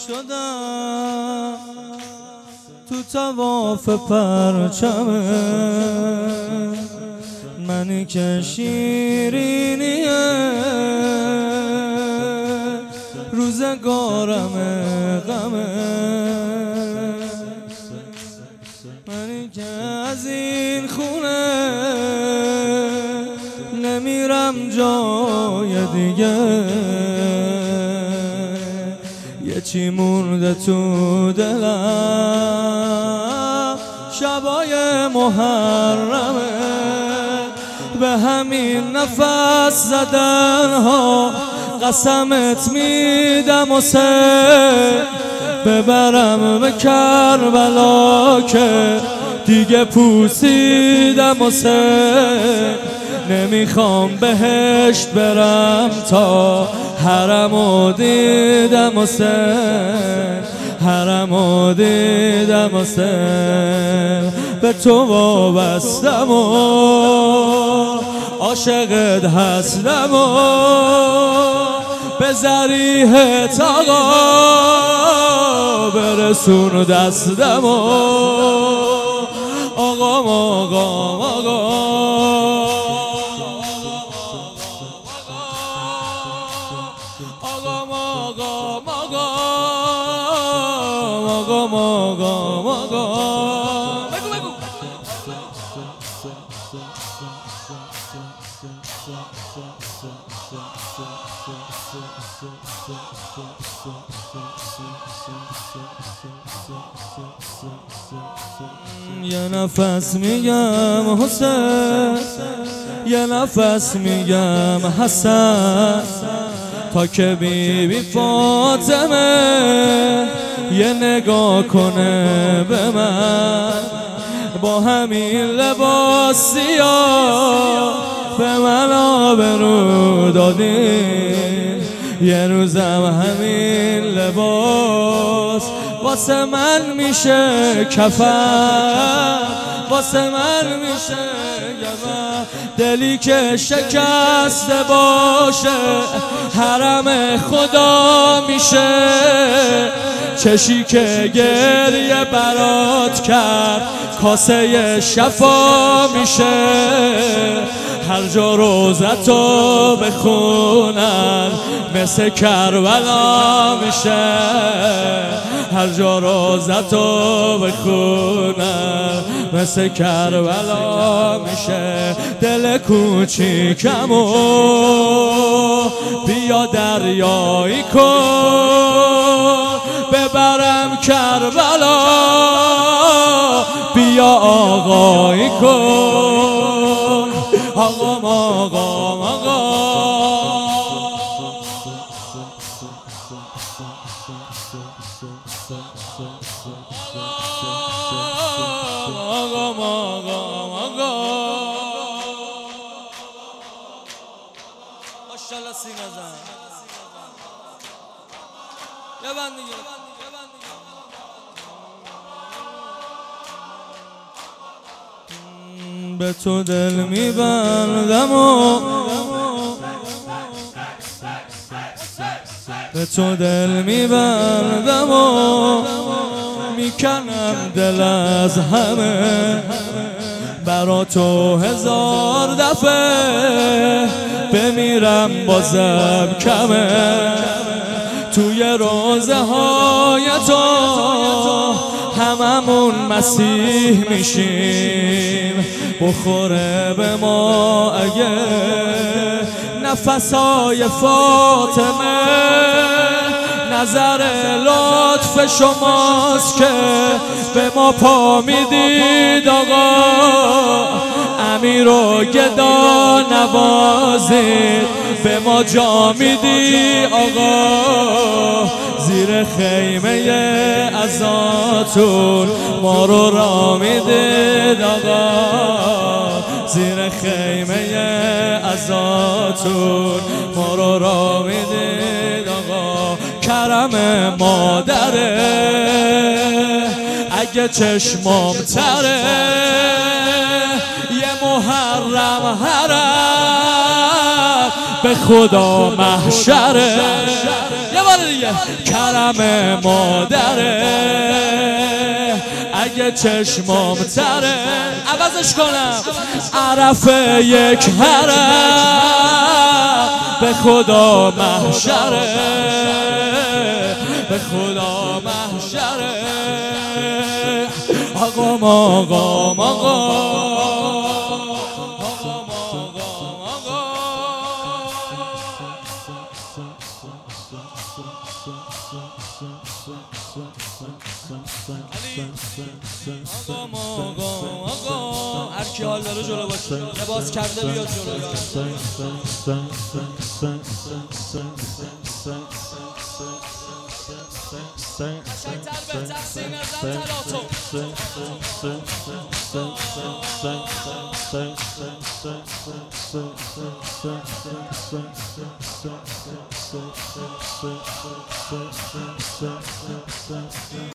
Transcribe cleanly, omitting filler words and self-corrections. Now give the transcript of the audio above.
شدم تو طواف پرچمه، منی که شیرینیه روزگارمه غمه، منی که از این خونه نمیرم جای دیگه، یه چی مونده تو دلم شبای محرمه، به همین نفس زدن ها قسمت میدم و ببرم به کربلا که دیگه پوسیدم و نمیخوام بهشت برم تا حرمو دیدم و حرمو دیدم و به تو وابستم و عاشقت هستم و به ذریحت آقا برسون دستم و آقا یه نفس میگم حسین، یه نفس میگم حسن، تا که بی فاطمه یه نگاه کنه به من، با همین لباس سیاه به من آبرو دادی، یه روزم همین لباس واسه من میشه کفن، واسه من میشه گفن، دلی که شکسته باشه حرم خدا میشه، چشی که گریه برات کرد کاسه شفا میشه، هر جا روزتو بخونن مثل کربلا میشه، هر جا روزتو بخونن مثل کربلا میشه، دل کوچیکمو بیا دریایی کن ببرم کربلا، بیا آقایی کن آقا ماشاءالله سینه زن یه بند دیگه به تو دل میبندم و به تو دل میبندم و میکنم دل از همه، برا تو هزار دفعه بمیرم بازم کمه، توی روزه های تو هممون مسیح میشیم، بخوره به ما اگه نفسای فاطمه، نظر لطف شماست که به ما پا میدید آقا، امیر و گدا نوازید به ما جا میدی آقا، زیر خیمه عزاتون ما رو را میدید آقا، زیر خیمه عزاتون ما رو را میدید آقا، کرم مادره اگه چشمام تره، یه محرم حرم به خدا محشره. یه بار دیگه کرم مادره اگه چشمام تره عوضش کنم عرف یک حرم به خدا محشره به خدا محشره آقا هر کی حال داره جلو باشه لباس کرده بیاد جلو قشنگ‌تر بهتر سینه زن تلاتو